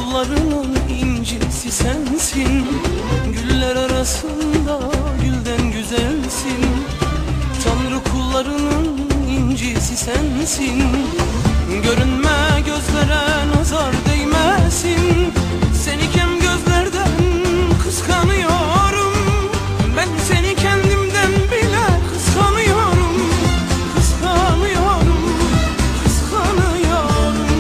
kullarının incisi sensin. Güller arasında gülden güzelsin. Tanrı kullarının incisi sensin. Görünme gözlere nazar değmesin. Seni kem gözlerden kıskanıyorum. Ben seni kendimden bile kıskanıyorum. Kıskanıyorum, kıskanıyorum.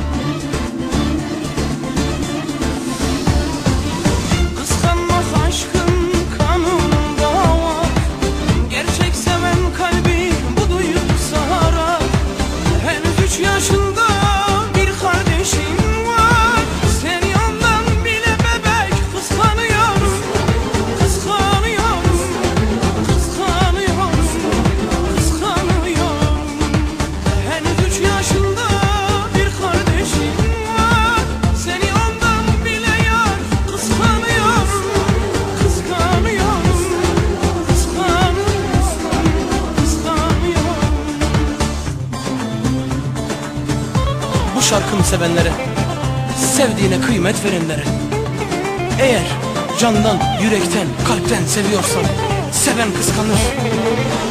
Kıskanmak aşkın kanında var. Gerçek seven kalbi bu duyup sarar. Henüz 3 yaşında bir kardeşim var. Seni ondan bile bebek kıskanıyorum. Kıskanıyorum, kıskanıyorum, kıskanıyorum. Henüz 3 yaşında bir kardeşim var. Seni ondan bile yar kıskanıyorum. Kıskanıyorum, kıskanıyorum, kıskanıyorum. Bu şarkımı sevenlere, sevdiğine kıymet verenlere, eğer candan, yürekten, kalpten seviyorsan, seven kıskanır.